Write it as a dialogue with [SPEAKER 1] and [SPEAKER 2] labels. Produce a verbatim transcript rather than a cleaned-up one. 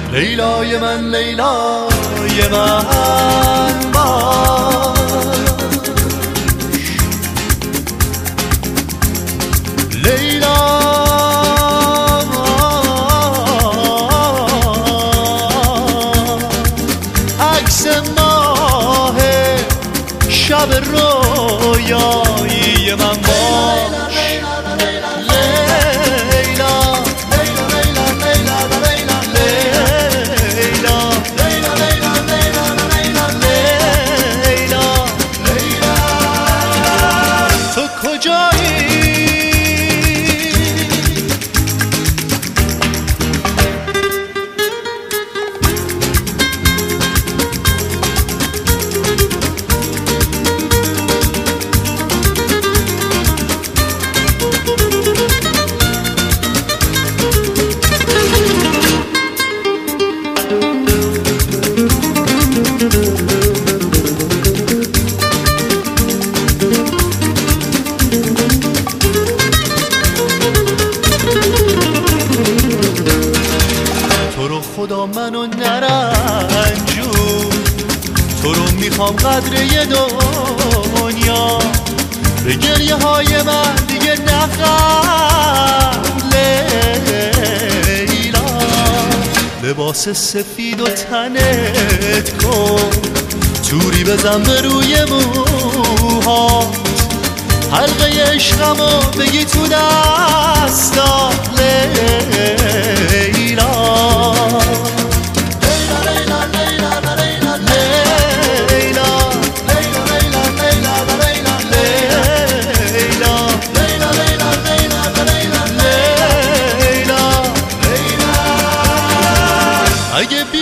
[SPEAKER 1] لیلای من لیلای من باش لیلا عکس ماه شب رویایی من باش خدا منو نرنجون، تو رو میخوام قدر دنیا، به گریه های من دیگه نخند لیلا. لباس سفید و تنت کن، توری بزن به روی موهات، حلقه عشقمو بگی تو دستا لیلا. اگه